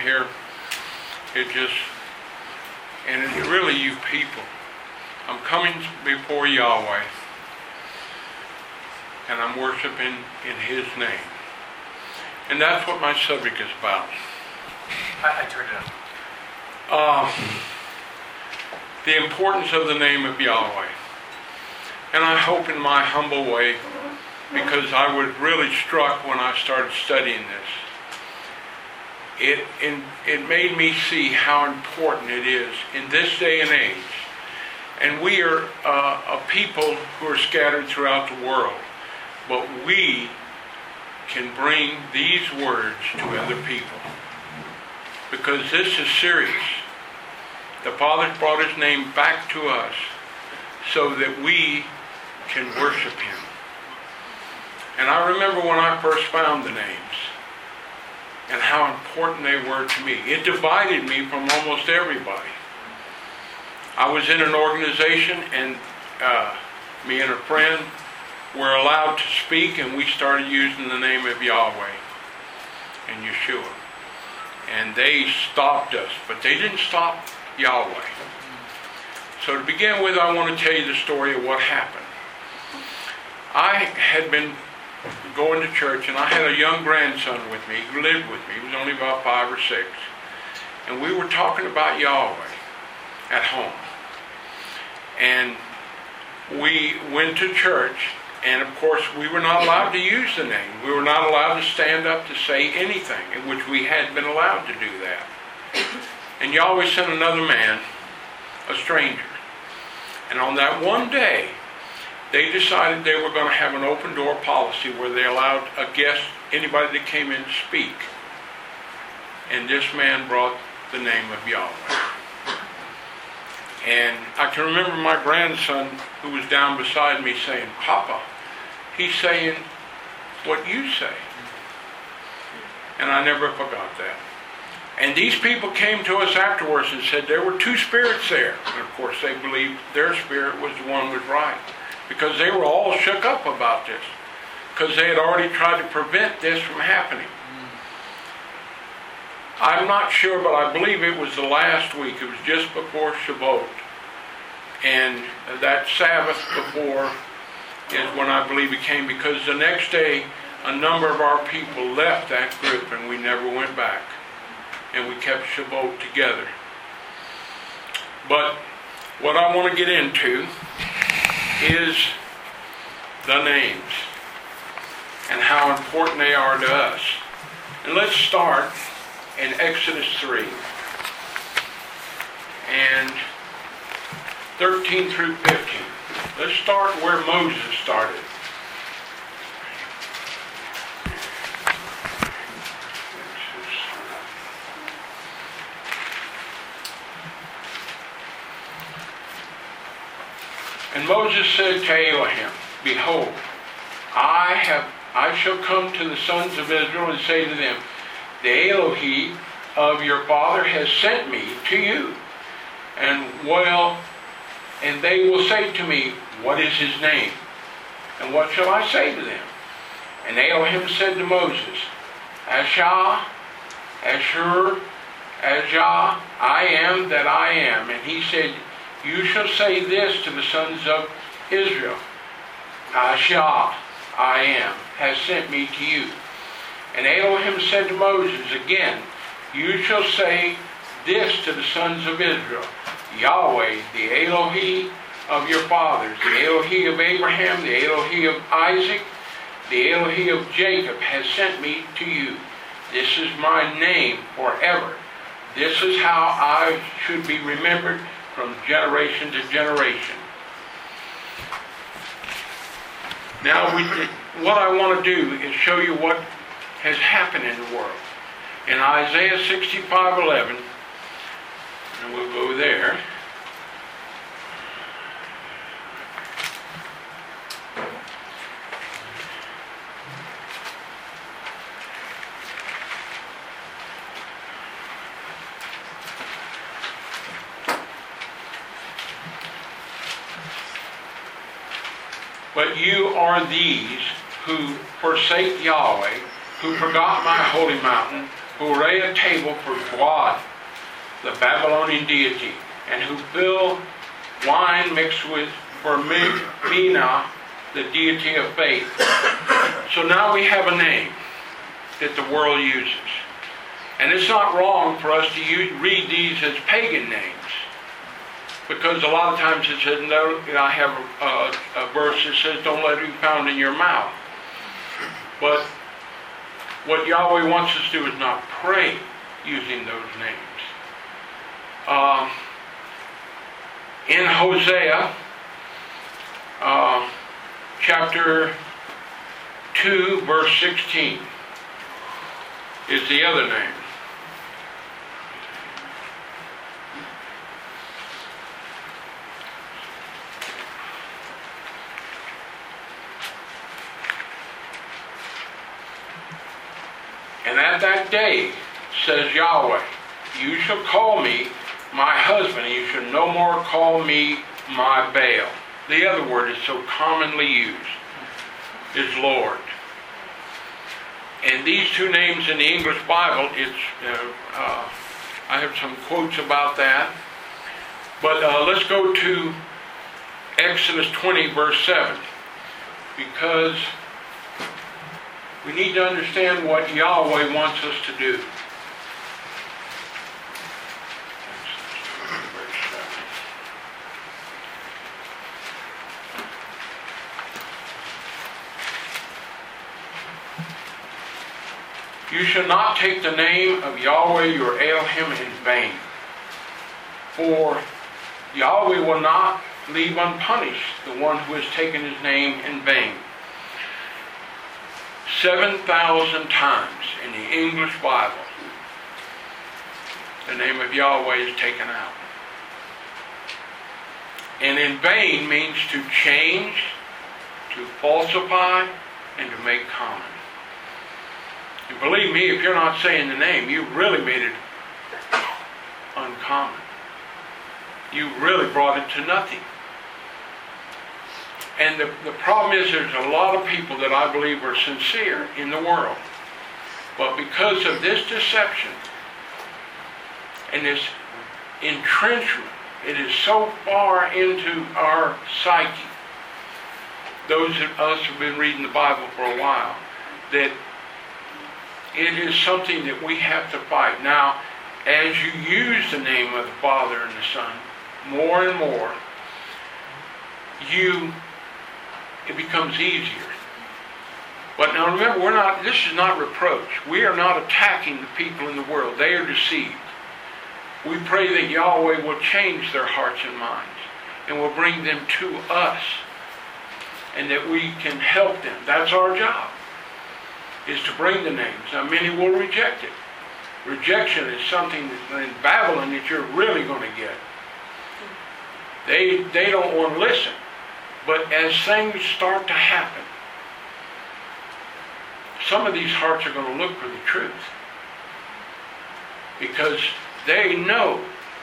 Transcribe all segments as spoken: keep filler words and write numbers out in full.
here, it just, and it's really you people. I'm coming before Yahweh, and I'm worshiping in His name. And that's what my subject is about. I, I turned it up. Uh, the importance of the name of Yahweh. And I hope in my humble way, because I was really struck when I started studying this, it, it, it made me see how important it is in this day and age. And we are uh, a people who are scattered throughout the world, but we can bring these words to other people, because this is serious. The Father's brought His name back to us so that we can worship Him. And I remember when I first found the names and how important they were to me. It divided me from almost everybody. I was in an organization, and uh, me and a friend were allowed to speak, and we started using the name of Yahweh and Yeshua. And they stopped us, but they didn't stop Yahweh. So to begin with, I want to tell you the story of what happened. I had been going to church, and I had a young grandson with me who lived with me. He was only about five or six. And we were talking about Yahweh at home. And we went to church, and of course we were not allowed to use the name. We were not allowed to stand up to say anything, in which we hadn't been allowed to do that. And Yahweh sent another man, a stranger. And on that one day, they decided they were going to have an open door policy where they allowed a guest, anybody that came in, to speak. And this man brought the name of Yahweh. And I can remember my grandson, who was down beside me, saying, "Papa, he's saying what you say." And I never forgot that. And these people came to us afterwards and said there were two spirits there. And of course they believed their spirit was the one was right, because they were all shook up about this, because they had already tried to prevent this from happening. I'm not sure, but I believe it was the last week. It was just before Shavuot. And that Sabbath before is when I believe it came, because the next day a number of our people left that group and we never went back. And we kept Shavuot together. But what I want to get into is the names and how important they are to us. And let's start in Exodus three and thirteen through fifteen. Let's start where Moses started. And Moses said to Elohim, "Behold, I have I shall come to the sons of Israel and say to them, the Elohim of your father has sent me to you. And well, and they will say to me, what is his name? And what shall I say to them?" And Elohim said to Moses, "Ashah, Ashur, Ajah, I am that I am." And he said, "You shall say this to the sons of Israel, Ashah, I am, has sent me to you." And Elohim said to Moses again, "You shall say this to the sons of Israel, Yahweh, the Elohim of your fathers, the Elohim of Abraham, the Elohim of Isaac, the Elohim of Jacob has sent me to you. This is my name forever. This is how I should be remembered from generation to generation." Now, we, what I want to do is show you what has happened in the world. In Isaiah sixty-five eleven, and we'll go there. "But you are these who forsake Yahweh, who forgot my holy mountain, who array a table for God, the Babylonian deity, and who fill wine mixed with for Mina, the deity of faith. So now we have a name that the world uses. And it's not wrong for us to use, read these as pagan names. Because a lot of times it says, no, you know, I have a, a, a verse that says, don't let it be found in your mouth. But what Yahweh wants us to do is not pray using those names. Um, in Hosea, uh, chapter two, verse sixteen, is the other name. And at that day, says Yahweh, you shall call me my husband, and you shall no more call me my Baal. The other word is so commonly used, is Lord. And these two names in the English Bible, it's uh, uh, I have some quotes about that. But uh, let's go to Exodus twenty, verse seven, because we need to understand what Yahweh wants us to do. You shall not take the name of Yahweh your Elohim in vain, for Yahweh will not leave unpunished the one who has taken his name in vain. Seven thousand times in the English Bible, the name of Yahweh is taken out. And in vain means to change, to falsify, and to make common. And believe me, if you're not saying the name, you really made it uncommon. You really brought it to nothing. And the, the problem is there's a lot of people that I believe are sincere in the world. But because of this deception and this entrenchment, it is so far into our psyche, those of us who have been reading the Bible for a while, that it is something that we have to fight. Now, as you use the name of the Father and the Son more and more, you it becomes easier. But now remember, we're not. This is not reproach. We are not attacking the people in the world. They are deceived. We pray that Yahweh will change their hearts and minds and will bring them to us, and that we can help them. That's our job, is to bring the names. Now, many will reject it. Rejection is something that in Babylon that you're really going to get. They, they don't want to listen. But as things start to happen, some of these hearts are going to look for the truth. Because they know,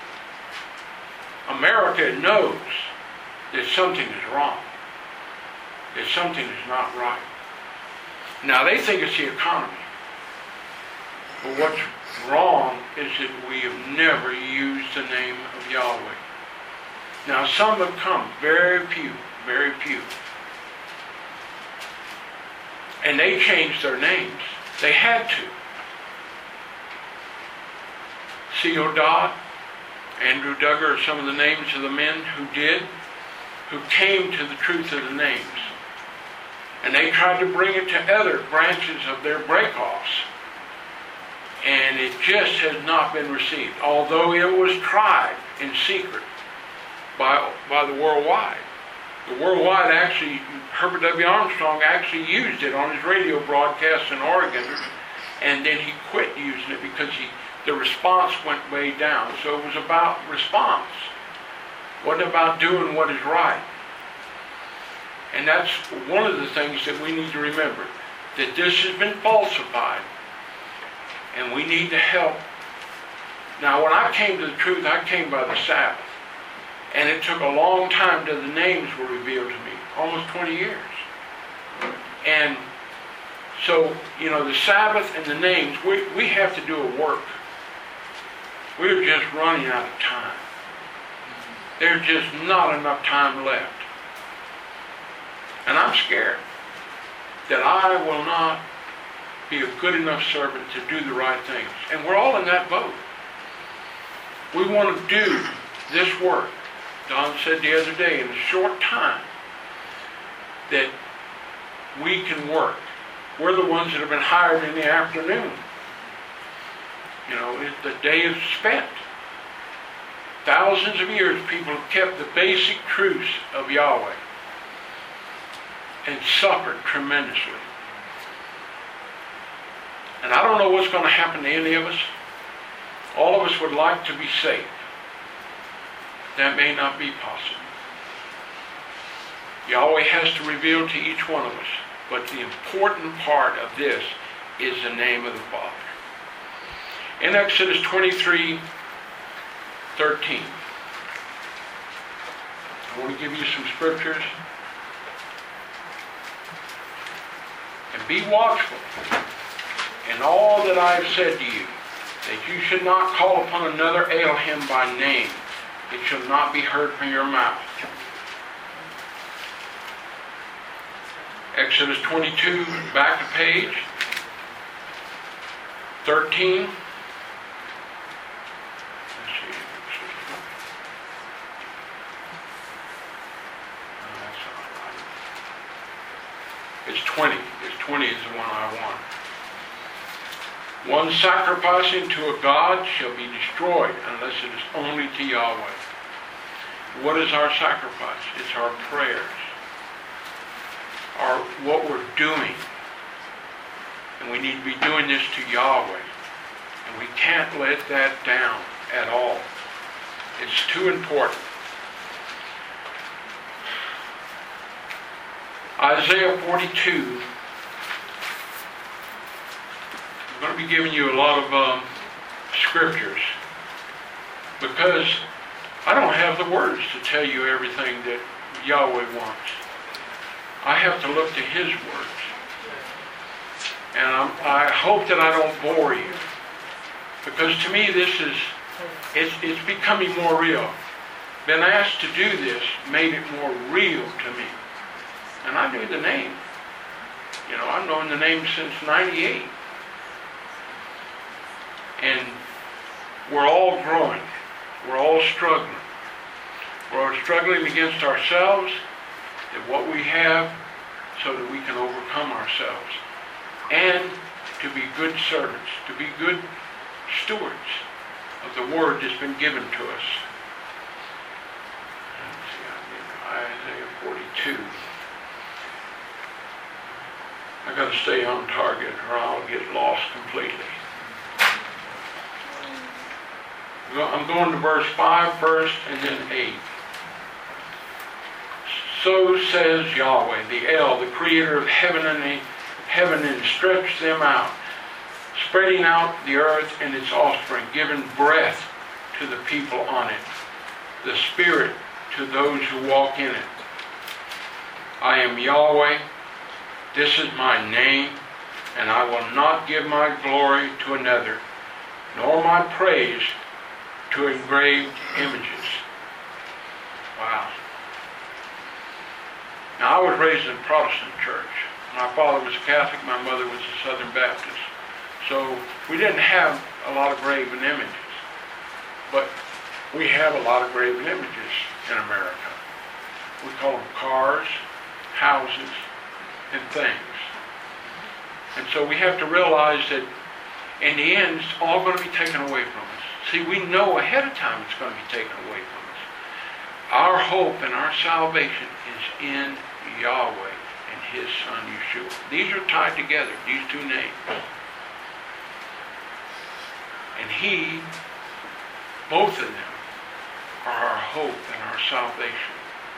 America knows that something is wrong. That something is not right. Now, they think it's the economy. But what's wrong is that we have never used the name of Yahweh. Now, some have come, very few, very few. And they changed their names. They had to. C O. Dodd, Andrew Duggar are some of the names of the men who did, who came to the truth of the names. And they tried to bring it to other branches of their breakoffs. And it just has not been received. Although it was tried in secret by, by the worldwide. The worldwide actually, Herbert W. Armstrong actually used it on his radio broadcast in Oregon. And then he quit using it because he, the response went way down. So it was about response. It wasn't about doing what is right. And that's one of the things that we need to remember. That this has been falsified. And we need to help. Now, when I came to the truth, I came by the Sabbath. And it took a long time till the names were revealed to me. Almost twenty years. And So, you know, the Sabbath and the names, we, we have to do a work. We're just running out of time. There's just not enough time left. And I'm scared that I will not be a good enough servant to do the right things. And we're all in that boat. We want to do this work. Don said the other day, in a short time, that we can work. We're the ones that have been hired in the afternoon. You know, it, the day is spent. Thousands of years people have kept the basic truths of Yahweh and suffered tremendously. And I don't know what's going to happen to any of us. All of us would like to be saved. That may not be possible. Yahweh has to reveal to each one of us. But the important part of this is the name of the Father. In Exodus twenty-three thirteen, I want to give you some scriptures. And be watchful in all that I have said to you, that you should not call upon another Elohim by name. It shall not be heard from your mouth. Exodus twenty-two, back a page. thirteen. Let's see. No, that's not right. It's twenty. It's twenty is the one I want. One sacrificing to a god shall be destroyed unless it is only to Yahweh. What is our sacrifice? It's our prayers. Our, what we're doing. And we need to be doing this to Yahweh. And we can't let that down at all. It's too important. Isaiah forty-two. I'm going to be giving you a lot of um, scriptures because I don't have the words to tell you everything that Yahweh wants. I have to look to His words. And I'm, I hope that I don't bore you. Because to me this is, it's, it's becoming more real. Been asked to do this made it more real to me. And I knew the name. You know, I've known the name since ninety-eight. And we're all growing. We're all struggling. We're all struggling against ourselves, that what we have, so that we can overcome ourselves. And to be good servants, to be good stewards of the word that's been given to us. Let's see, I'm in Isaiah forty-two. I got to stay on target or I'll get lost completely. I'm going to verse five first and then eight. So says Yahweh, the El, the creator of heaven and the heaven, and stretched them out, spreading out the earth and its offspring, giving breath to the people on it, the spirit to those who walk in it. I am Yahweh, this is my name, and I will not give my glory to another, nor my praise to engraved images. Wow. Now, I was raised in a Protestant church. My father was a Catholic, my mother was a Southern Baptist. So we didn't have a lot of graven images. But we have a lot of graven images in America. We call them cars, houses, and things. And so we have to realize that in the end, it's all going to be taken away from us. See, we know ahead of time it's going to be taken away from us. Our hope and our salvation is in Yahweh and His Son Yeshua. These are tied together, these two names. And He, both of them, are our hope and our salvation.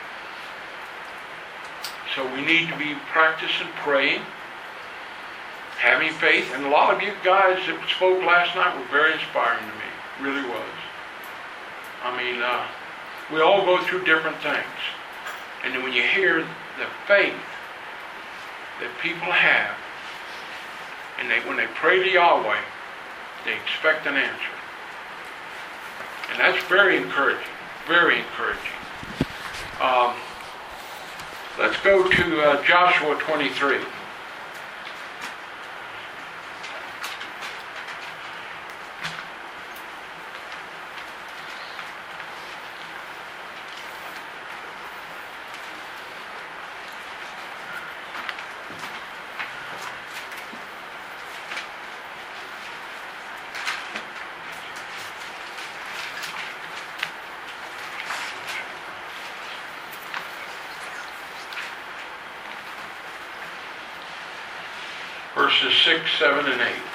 So we need to be practicing praying, having faith. And a lot of you guys that spoke last night were very inspiring to me. Really was. I mean, uh, we all go through different things. And then when you hear the faith that people have And they, when they pray to Yahweh, they expect an answer. And that's very encouraging, very encouraging. Um, let's go to uh, Joshua twenty-three. Verses six, seven, and eight.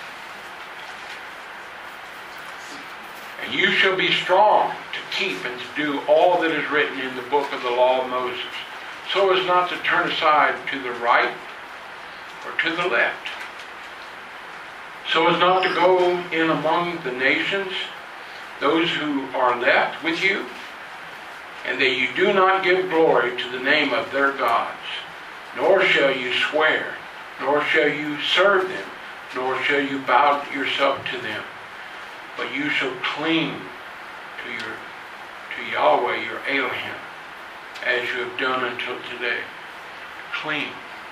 And you shall be strong to keep and to do all that is written in the book of the law of Moses, so as not to turn aside to the right or to the left, so as not to go in among the nations, those who are left with you, and that you do not give glory to the name of their gods, nor shall you swear, nor shall you serve them, nor shall you bow yourself to them, but you shall cling to your to Yahweh your Elohim, as you have done until today. Cling.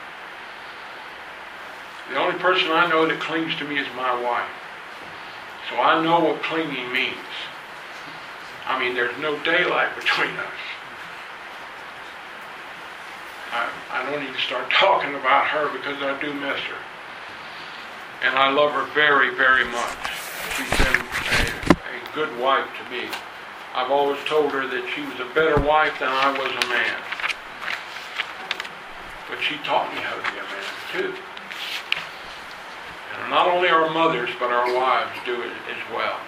The only person I know that clings to me is my wife. So I know what clinging means. I mean, there's no daylight between us. I, I don't need to start talking about her because I do miss her. And I love her very, very much. She's been a, a good wife to me. I've always told her that she was a better wife than I was a man. But she taught me how to be a man too. And not only our mothers, but our wives do it as well.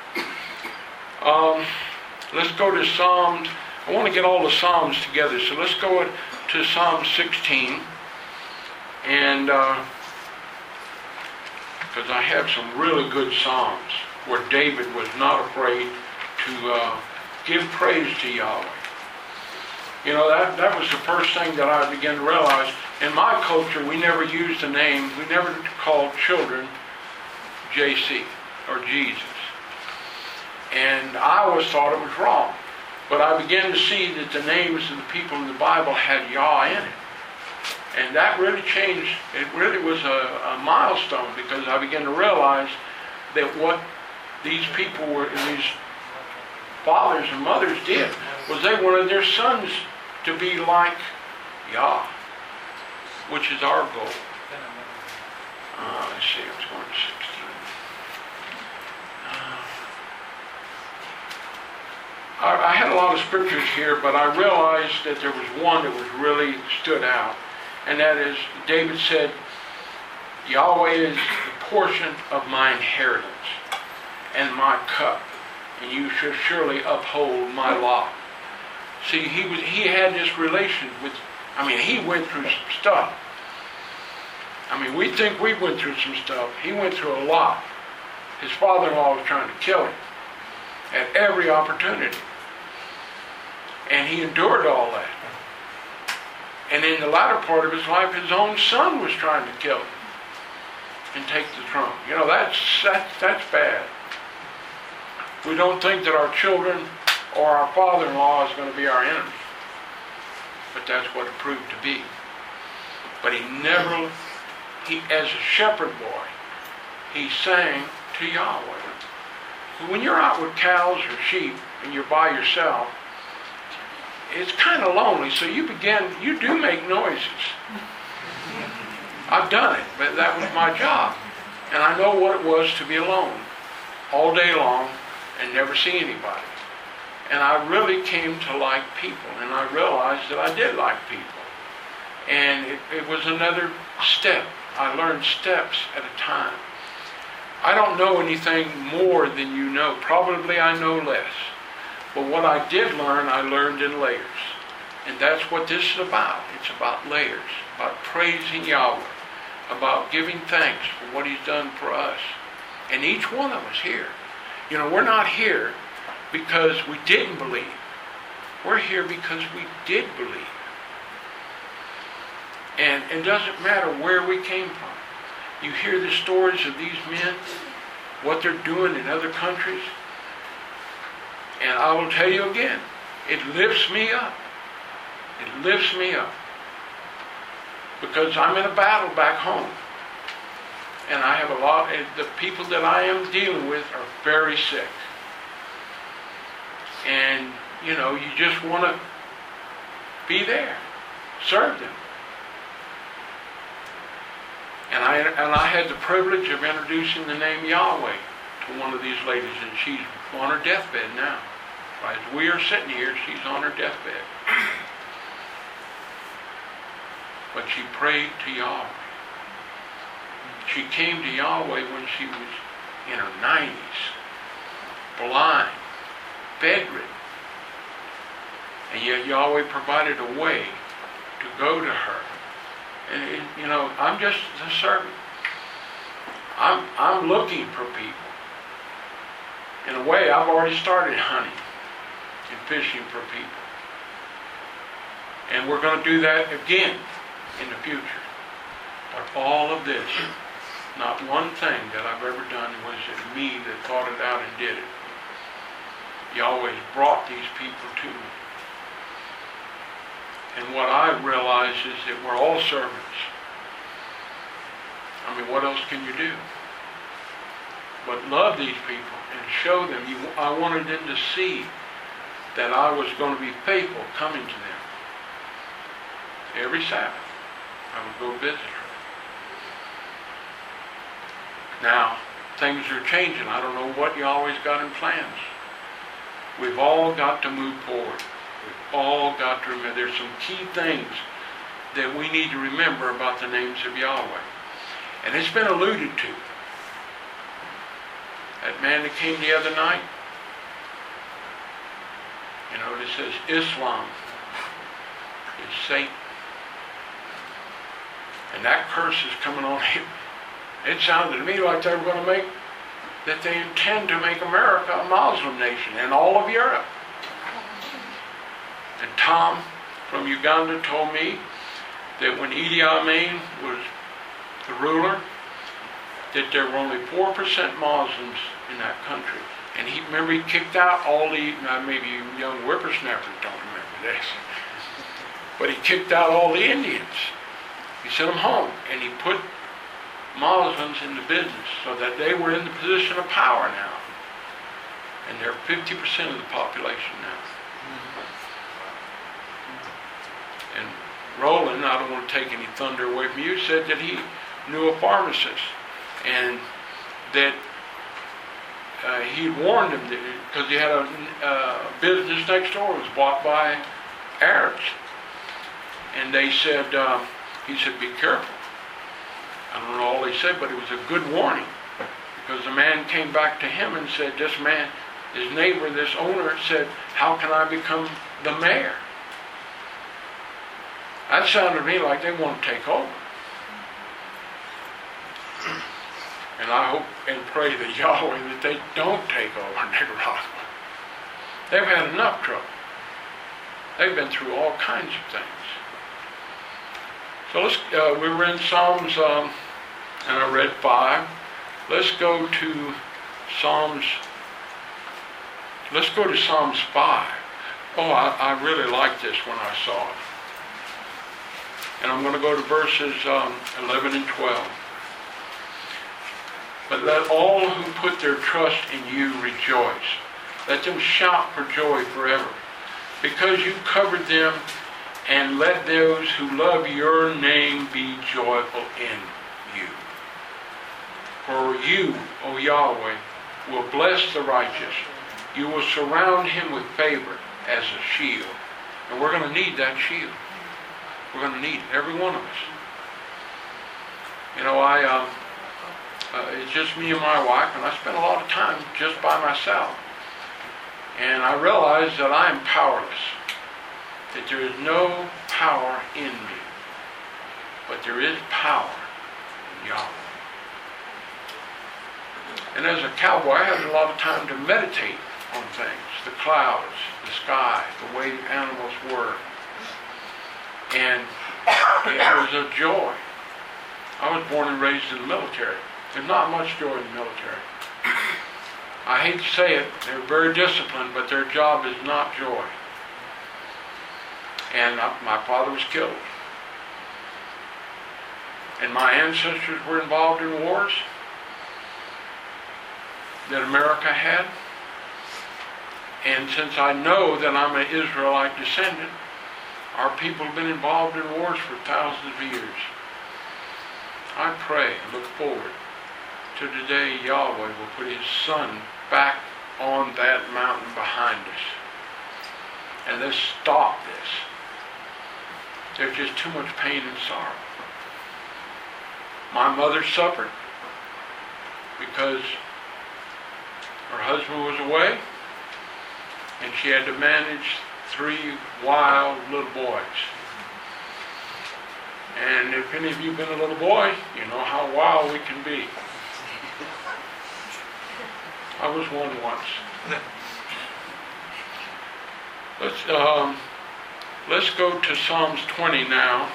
Um, let's go to Psalms. I want to get all the Psalms together, so let's go to Psalm sixteen. And because uh, I have some really good Psalms where David was not afraid to uh, give praise to Yahweh. You know, that, that was the first thing that I began to realize. In my culture, we never used the name, we never called children J C or Jesus. And I always thought it was wrong. But I began to see that the names of the people in the Bible had Yah in it. And that really changed, it really was a, a milestone, because I began to realize that what these people were, these fathers and mothers did, was they wanted their sons to be like Yah, which is our goal. Uh, let's see, I was going to sixteen. Uh, I, I had a lot of scriptures here, but I realized that there was one that was really stood out. And that is, David said, Yahweh is the portion of my inheritance and my cup, and you shall surely uphold my law. See, he was he had this relation with, I mean, he went through some stuff. I mean, we think we went through some stuff. He went through a lot. His father-in-law was trying to kill him at every opportunity. And he endured all that. And in the latter part of his life, his own son was trying to kill him and take the throne. You know, that's, that's, that's bad. We don't think that our children or our father-in-law is going to be our enemy. But that's what it proved to be. But he never, he as a shepherd boy, he sang to Yahweh. When you're out with cows or sheep and you're by yourself, it's kind of lonely, so you begin, you do make noises. I've done it, but that was my job. And I know what it was to be alone all day long and never see anybody. And I really came to like people, and I realized that I did like people. And it, it was another step. I learned steps at a time. I don't know anything more than you know. Probably I know less. But what I did learn, I learned in layers. And that's what this is about. It's about layers, about praising Yahweh, about giving thanks for what He's done for us. And each one of us here. You know, we're not here because we didn't believe. We're here because we did believe. And it doesn't matter where we came from. You hear the stories of these men, what they're doing in other countries. And I will tell you again, it lifts me up. It lifts me up. Because I'm in a battle back home. And I have a lot, and the people that I am dealing with are very sick. And, you know, you just want to be there, serve them. And I, and I had the privilege of introducing the name Yahweh to one of these ladies, and she's on her deathbed now. As we are sitting here, she's on her deathbed. But she prayed to Yahweh. She came to Yahweh when she was in her nineties, blind, bedridden. And yet Yahweh provided a way to go to her. And, it, you know, I'm just the servant. I'm, I'm looking for people. In a way, I've already started hunting and fishing for people. And we're going to do that again in the future. But all of this, not one thing that I've ever done was it me that thought it out and did it. Yahweh brought these people to me. And what I realize is that we're all servants. I mean, what else can you do? But love these people and show them. You, I wanted them to see that I was going to be faithful coming to them. Every Sabbath, I would go visit her. Now, things are changing. I don't know what Yahweh's got in plans. We've all got to move forward. We've all got to remember. There's some key things that we need to remember about the names of Yahweh. And it's been alluded to. That man that came the other night, you know, it says Islam is Satan. And that curse is coming on him. It sounded to me like they were going to make, that they intend to make America a Muslim nation and all of Europe. And Tom from Uganda told me that when Idi Amin was the ruler, that there were only four percent Muslims in that country. And he, remember, he kicked out all the, now maybe you young whippersnappers don't remember this, but he kicked out all the Indians. He sent them home, and he put Muslims into business so that they were in the position of power now. And they're fifty percent of the population now. And Roland, I don't want to take any thunder away from you, said that he knew a pharmacist and that uh, he warned him because he had a uh, business next door. It was bought by Arabs. And they said, uh, he said, be careful. I don't know all he said, but it was a good warning. Because the man came back to him and said, this man, his neighbor, this owner said, how can I become the mayor? That sounded to me like they want to take over. And I hope and pray to Yahweh that they don't take over Nicaragua. They've had enough trouble. They've been through all kinds of things. So let's, uh, we were in Psalms, um, and I read five. Let's go to Psalms, let's go to Psalms five. Oh, I, I really liked this when I saw it. And I'm going to go to verses um, eleven and twelve. But let all who put their trust in you rejoice. Let them shout for joy forever. Because you covered them, and let those who love your name be joyful in you. For you, O Yahweh, will bless the righteous. You will surround him with favor as a shield. And we're going to need that shield. We're going to need it, every one of us. You know, I um, uh, it's just me and my wife, and I spend a lot of time just by myself. And I realize that I am powerless. That there is no power in me. But there is power in Yahweh. And as a cowboy, I had a lot of time to meditate on things. The clouds, the sky, the way the animals were. And it was a joy. I was born and raised in the military. There's not much joy in the military. I hate to say it, they're very disciplined, but their job is not joy. And uh, my father was killed. And my ancestors were involved in wars that America had. And since I know that I'm an Israelite descendant, our people have been involved in wars for thousands of years. I pray and look forward to the day Yahweh will put his son back on that mountain behind us. And let's stop this. There's just too much pain and sorrow. My mother suffered because her husband was away and she had to manage three wild little boys. And if any of you have been a little boy, you know how wild we can be. I was one once. Let's um, let's go to Psalms twenty now.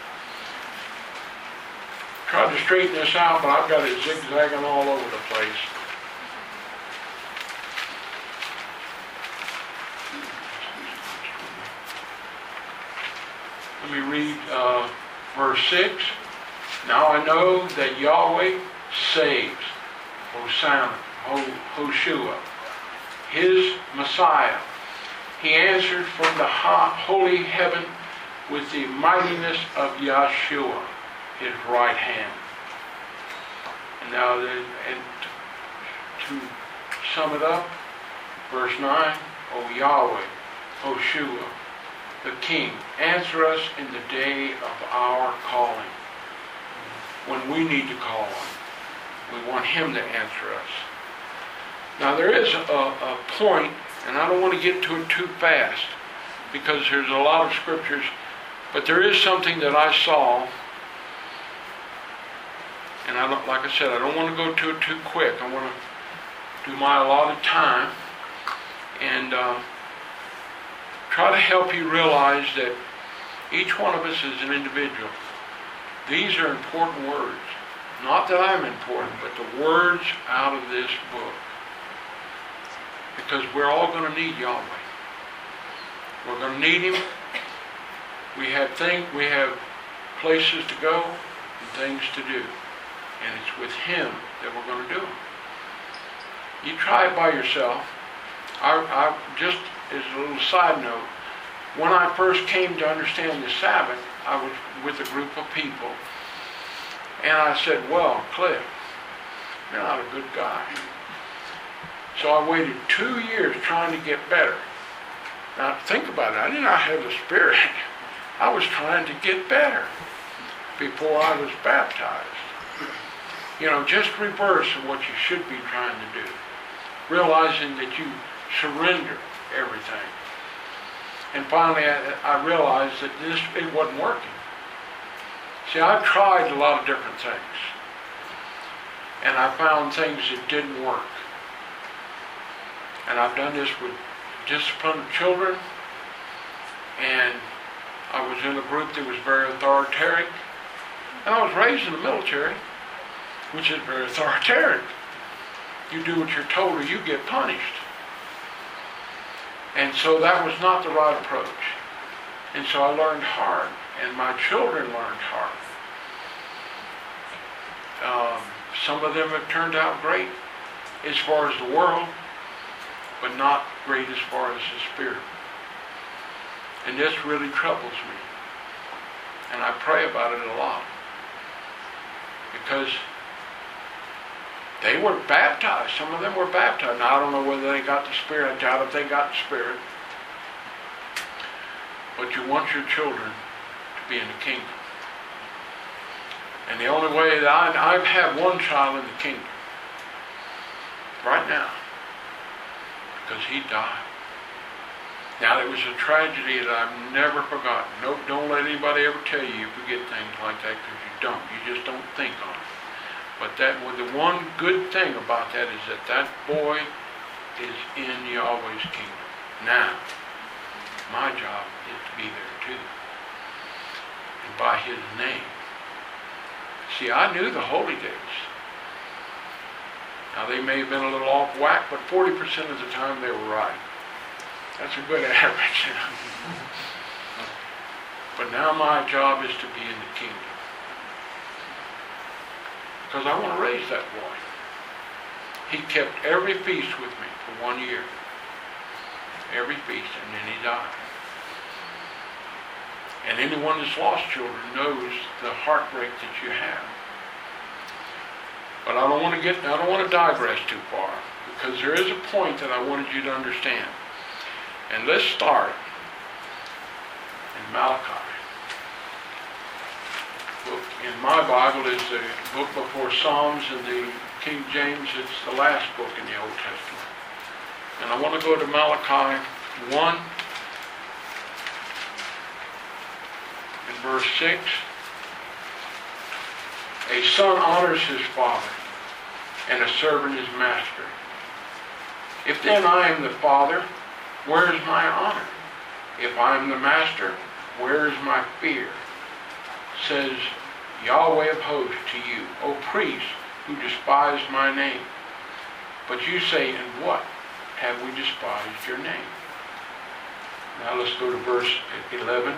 Tried to straighten this out, but I've got it zigzagging all over the place. Let me read uh, verse six. Now I know that Yahweh saves. Hosanna, Hoshua, his Messiah. He answered from the holy heaven with the mightiness of Yahshua, his right hand. And now, and to sum it up, verse nine, O Yahweh, Hoshua, the King, answer us in the day of our calling. When we need to call him, we want him to answer us. Now there is a, a point, and I don't want to get to it too fast, because there's a lot of scriptures, but there is something that I saw, and I don't, like I said, I don't want to go to it too quick. I want to do my allotted time, and uh, try to help you realize that each one of us is an individual. These are important words. Not that I'm important, but the words out of this book. Because we're all going to need Yahweh. We're going to need him. We have things, we have places to go and things to do. And it's with him that we're going to do them. You try it by yourself. I, I just as a little side note, when I first came to understand the Sabbath, I was with a group of people. And I said, well, Cliff, you're not a good guy. So I waited two years trying to get better. Now think about it. I did not have the Spirit. I was trying to get better before I was baptized. You know, just reverse of what you should be trying to do. Realizing that you surrender everything. And finally I, I realized that this it wasn't working. See, I've tried a lot of different things. And I found things that didn't work. And I've done this with discipline of children. And I was in a group that was very authoritarian. And I was raised in the military, which is very authoritarian. You do what you're told or you get punished. And so that was not the right approach. And so I learned hard. And my children learned hard. Um, some of them have turned out great as far as the world, but not great as far as the spirit. And this really troubles me. And I pray about it a lot. Because they were baptized. Some of them were baptized. Now, I don't know whether they got the Spirit. I doubt if they got the Spirit. But you want your children to be in the kingdom. And the only way that I, I have one child in the kingdom right now, because he died. Now, it was a tragedy that I've never forgotten. No, don't let anybody ever tell you you forget things like that, because you don't. You just don't think on it. But that, well, the one good thing about that is that that boy is in Yahweh's kingdom. Now, my job is to be there too. And by his name, See, I knew the holy days. Now, they may have been a little off whack, but forty percent of the time they were right. That's a good average. But now my job is to be in the kingdom. Because I want to raise that boy. He kept every feast with me for one year. Every feast, and then he died. And anyone that's lost children knows the heartbreak that you have. But I don't want to get, I don't want to digress too far, because there is a point that I wanted you to understand. And let's start in Malachi. Book in my Bible is the book before Psalms, and the King James, it's the last book in the Old Testament. And I want to go to Malachi one and verse six. A son honors his father, and a servant his master. If then I am the father, where is my honor? If I am the master, where is my fear? Says Yahweh of hosts to you, O priests who despise my name. But you say, in what have we despised your name? Now let's go to verse eleven.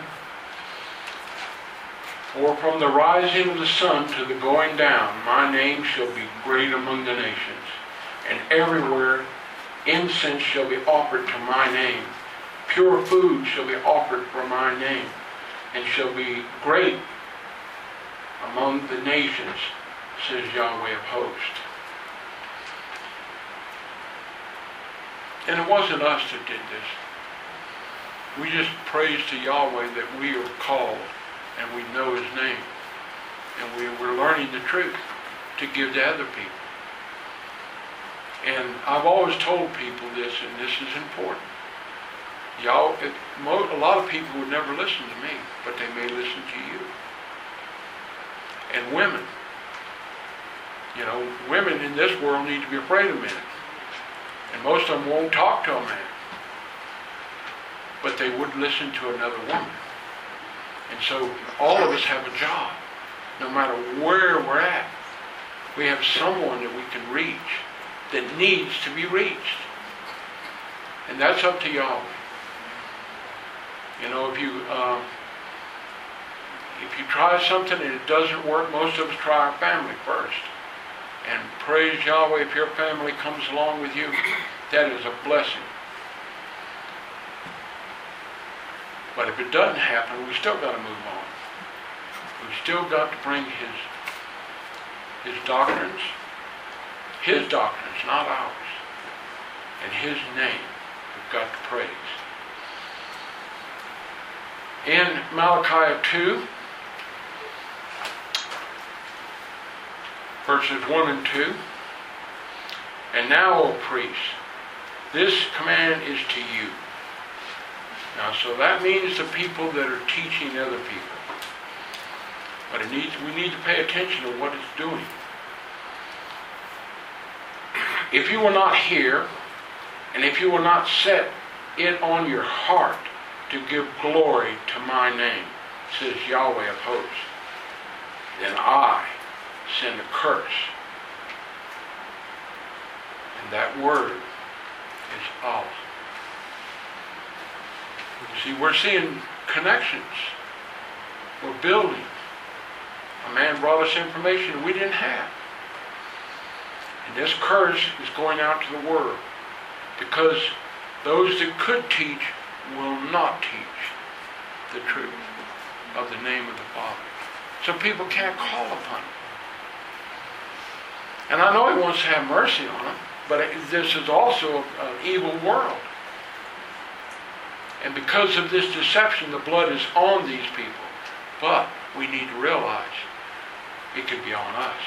For from the rising of the sun to the going down, my name shall be great among the nations, and everywhere incense shall be offered to my name. Pure food shall be offered for my name, and shall be great among the nations, says Yahweh of hosts. And it wasn't us that did this. We just praised to Yahweh that we are called and we know his name. And we, we're learning the truth to give to other people. And I've always told people this, and this is important. Y'all, it, mo- a lot of people would never listen to me, but they may listen to you. And women. You know, women in this world need to be afraid of men. And most of them won't talk to a man. But they would listen to another woman. And so all of us have a job. No matter where we're at, we have someone that we can reach that needs to be reached. And that's up to Yahweh. You know, if you um, if you try something and it doesn't work, most of us try our family first. And praise Yahweh, if your family comes along with you, that is a blessing. But if it doesn't happen, we still got to move on. We've still got to bring his his doctrines, his doctrines, not ours, and his name we've got to praise. In Malachi two, verses one and two, and now, O priests, this command is to you. Now, so that means the people that are teaching other people. But it needs, we need to pay attention to what it's doing. If you will not hear, and if you will not set it on your heart to give glory to my name, says Yahweh of hosts, then I send a curse. And that word is Allah. See, we're seeing connections. We're building. A man brought us information we didn't have. And this curse is going out to the world because those that could teach will not teach the truth of the name of the Father. So people can't call upon him. And I know he wants to have mercy on them, but this is also an evil world. And because of this deception, the blood is on these people. But we need to realize it could be on us.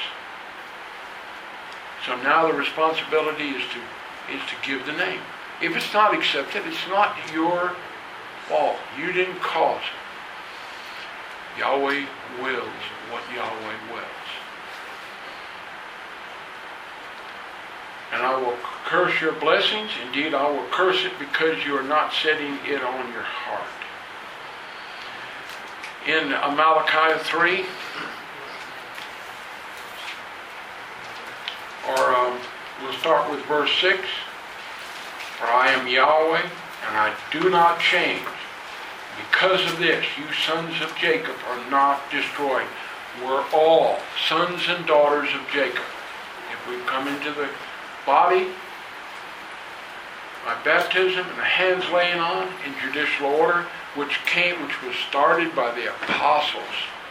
So now the responsibility is to is to give the name. If it's not accepted, it's not your fault. You didn't cause it. Yahweh wills what Yahweh wills. And I will curse your blessings. Indeed, I will curse it because you are not setting it on your heart. In Malachi three, or um, we'll start with verse six. For I am Yahweh, and I do not change. Because of this, you sons of Jacob are not destroyed. We're all sons and daughters of Jacob. If we come into the body, by baptism and the hands laying on in judicial order, which came, which was started by the apostles.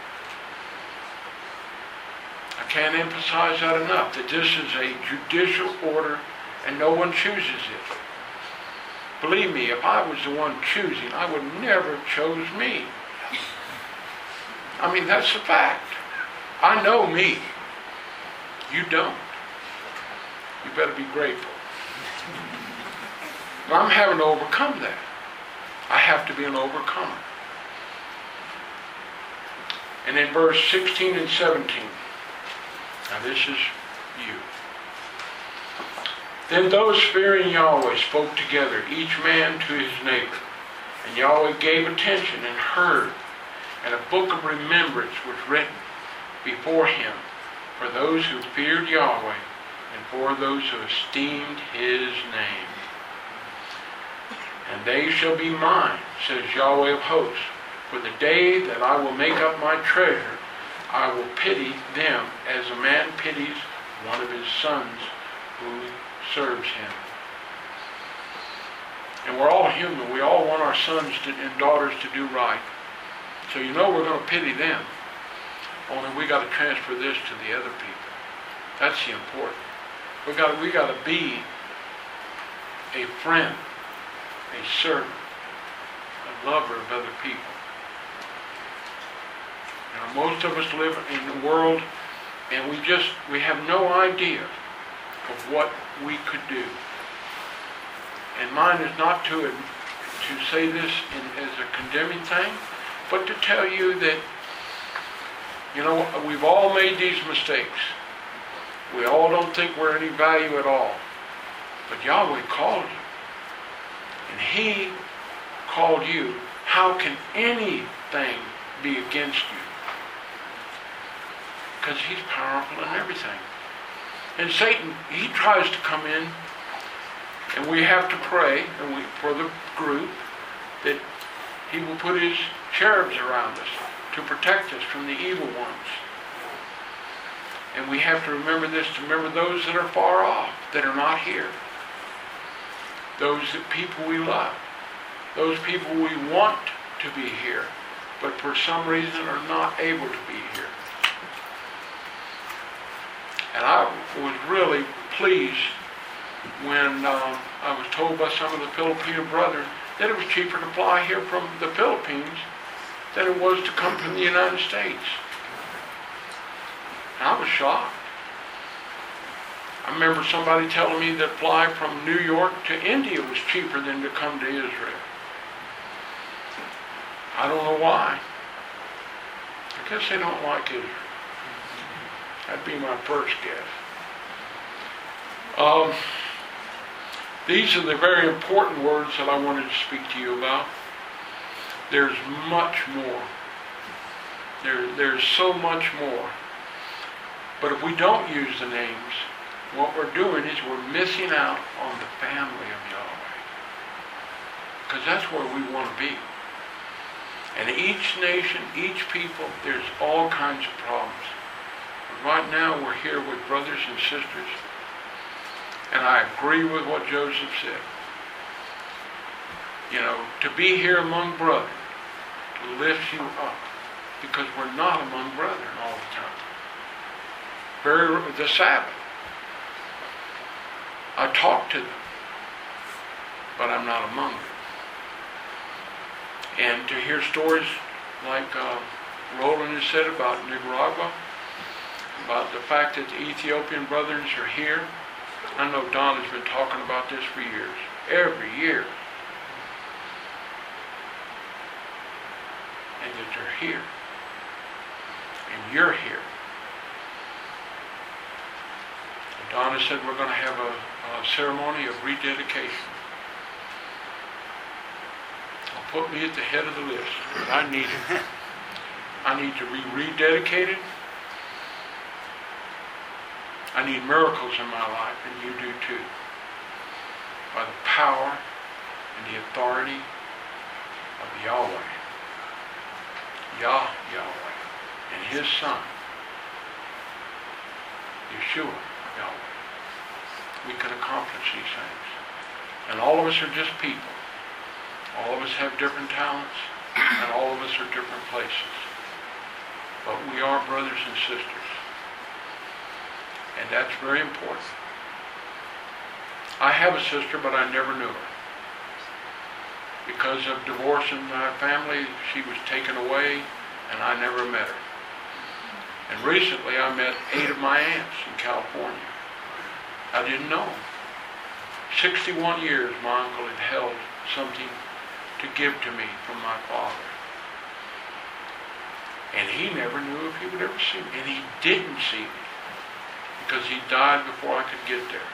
I can't emphasize that enough, that this is a judicial order and no one chooses it. Believe me, if I was the one choosing, I would never have chose me. I mean, that's the fact. I know me. You don't. You better be grateful. But I'm having to overcome that. I have to be an overcomer. And in verse sixteen and seventeen, now this is you. Then those fearing Yahweh spoke together, each man to his neighbor. And Yahweh gave attention and heard, and a book of remembrance was written before him for those who feared Yahweh and for those who esteemed his name. And they shall be mine, says Yahweh of hosts. For the day that I will make up my treasure, I will pity them as a man pities one of his sons who serves him. And we're all human. We all want our sons to, and daughters to do right. So you know we're going to pity them. Only we got to transfer this to the other people. That's the important. We got we got to be a friend, a servant, a lover of other people. Now, most of us live in the world, and we just we have no idea of what we could do. And mine is not to to say this in, as a condemning thing, but to tell you that, you know, we've all made these mistakes. We all don't think we're any value at all. But Yahweh called you. And He called you. How can anything be against you? Because He's powerful in everything. And Satan, he tries to come in, and we have to pray and we, for the group that he will put his cherubs around us to protect us from the evil ones. And we have to remember this, to remember those that are far off, that are not here. Those that people we love. Those people we want to be here, but for some reason are not able to be here. And I was really pleased when uh, I was told by some of the Filipino brothers that it was cheaper to fly here from the Philippines than it was to come from the United States. And I was shocked. I remember somebody telling me that fly from New York to India was cheaper than to come to Israel. I don't know why. I guess they don't like Israel. That'd be my first guess. Um, these are the very important words that I wanted to speak to you about. There's much more. There, there's so much more. But if we don't use the names, what we're doing is we're missing out on the family of Yahweh. Because that's where we want to be. And each nation, each people, there's all kinds of problems. Right now we're here with brothers and sisters, and I agree with what Joseph said. You know, to be here among brethren, to lift you up, because we're not among brethren all the time. Very the Sabbath, I talk to them, but I'm not among them. And to hear stories like uh, Roland has said about Nicaragua, about the fact that the Ethiopian brothers are here. I know Don has been talking about this for years. Every year. And that they're here. And you're here. And Don has said we're going to have a, a ceremony of rededication. I'll put me at the head of the list. I need it. I need to be rededicated. I need miracles in my life, and you do too. By the power and the authority of Yahweh. Yah Yahweh. And His Son, Yeshua Yahweh. We can accomplish these things. And all of us are just people. All of us have different talents, and all of us are different places. But we are brothers and sisters. And that's very important. I have a sister, but I never knew her. Because of divorce in my family, she was taken away, and I never met her. And recently I met eight of my aunts in California. I didn't know them. sixty-one years my uncle had held something to give to me from my father. And he never knew if he would ever see me. And he didn't see me because he died before I could get there.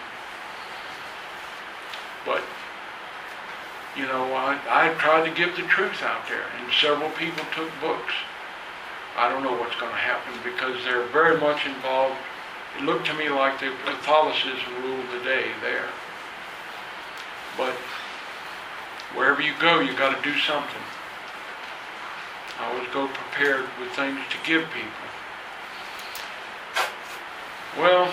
But, you know, I, I tried to give the truth out there, and several people took books. I don't know what's going to happen because they're very much involved. It looked to me like the Catholicism ruled the day there. But wherever you go, you got to do something. I always go prepared with things to give people. Well,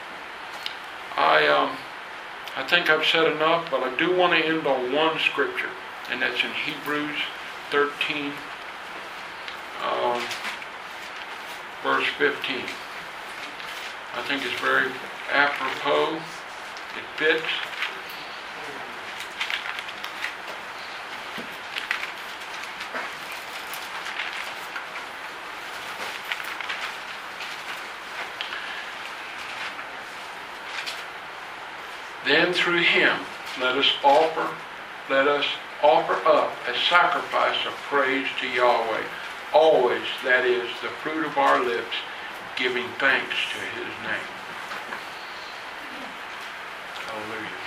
I um, I think I've said enough, but I do want to end on one scripture, and that's in Hebrews thirteen, um, verse fifteen. I think it's very apropos. It fits. Then through Him, let us offer, let us offer up a sacrifice of praise to Yahweh. Always, that is, the fruit of our lips, giving thanks to His name. Hallelujah.